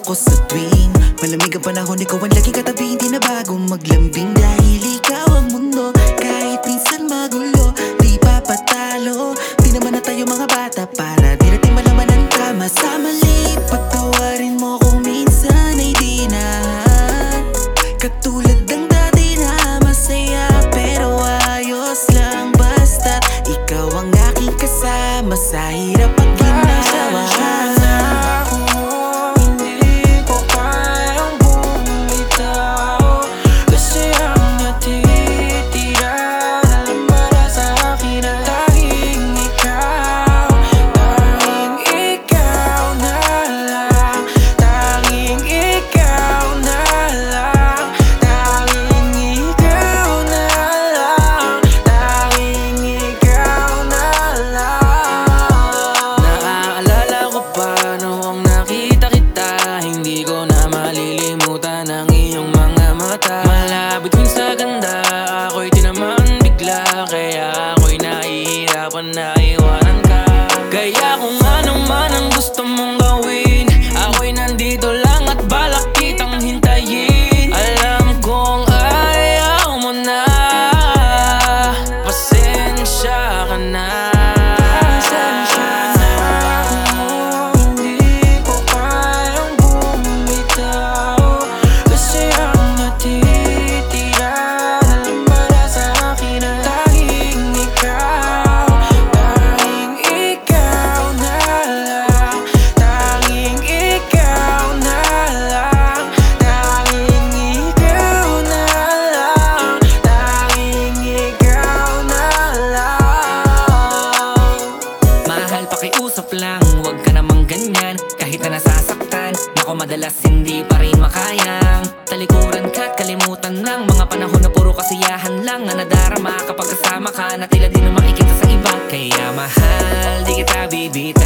ako sa tuwing malamig ang panahon. Ikaw ang laging katabi, hindi na bagong maglambing. Dahil ikaw ang mundo, kahit minsan magulo, di papatalo. Di naman na tayo mga bata para di natin malaman ang tama sa mali. Patawarin mo kung minsan ay di na katulad ng dati na masaya, pero ayos lang basta't ikaw ang aking kasama sa hirap at ginawa. Malapit din sa ganda, ako'y tinamaan bigla. Kaya ako'y nahihirapan na iwanan ka. Kaya kung ano man ang gusto mong gawin, ako'y nandito lang at balak kitang hintayin. Alam kong ayaw mo na, pasensya ka na. Pakiusap lang, huwag ka namang ganyan. Kahit na nasasaktan, ako madalas hindi pa rin makayang talikuran ka at kalimutan ng mga panahon na puro kasiyahan lang na nadarama kapag kasama ka, na tila di na makikita sa iba. Kaya mahal, di kita bibit